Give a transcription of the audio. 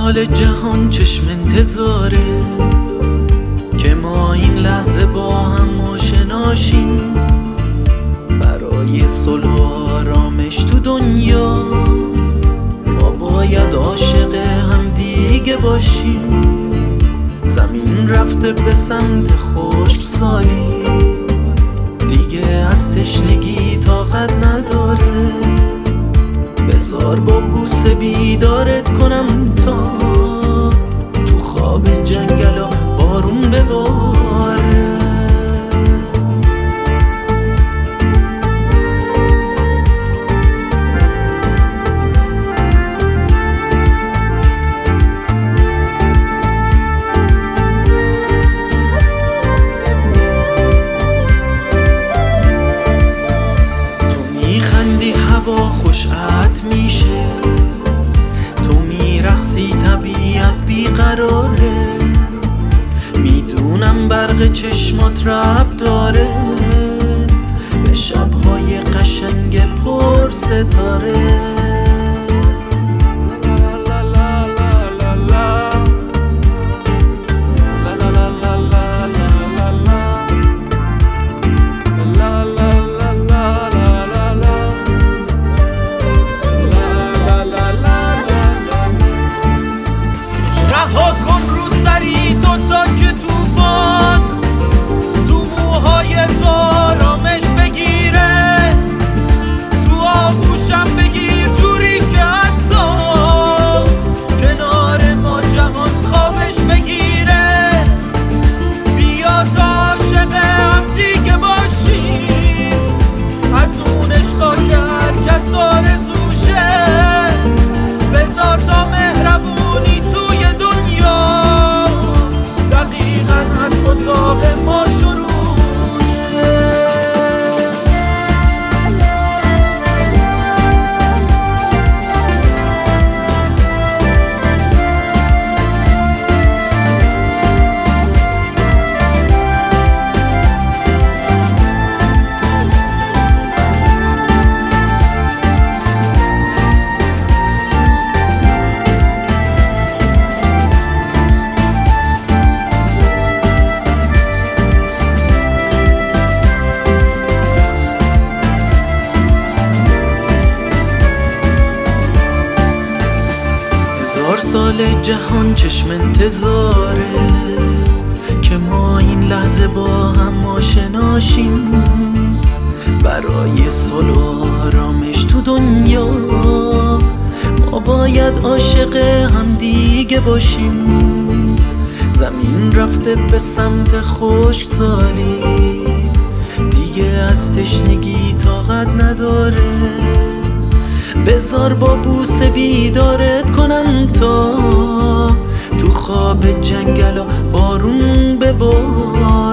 سال جهان چشم انتظاره که ما این لحظه با هم آشناشیم. برای صلح و آرامش تو دنیا ما باید عاشق هم دیگه باشیم. زمین رفته به سمت خشکسالی، دیگه از تشنگی طاقت نداره. بذار با بوسه بیدارت کنم تا تو خواب جنگل و بارون بباره. هوا خوشعت میشه، تو میرقصی طبیعت بیقراره. میدونم برق چشمات ربط داره به شبهای قشنگ پر ستاره. رها کن رو سری دوتا که توفان تو موهای تو آرامش بگیره. تو آغوشم بگیر جوری که حتی کنار ما جهان خوابش بگیره. بیا تا عاشق هم دیگه باشیم، از اون عشقا که هر کس آرزوشه. بذار تا مهربونی توی اتاق ما شروع سال جهان چشم انتظاره که ما این لحظه با هم آشناشیم. برای صلح و آرامش تو دنیا ما باید عاشق هم دیگه باشیم. زمین رفته به سمت خشکسالی، دیگه از تشنگی طاقت نداره. بذار با بوسه بیدارت کنم تا تو خواب جنگل و بارون بباره.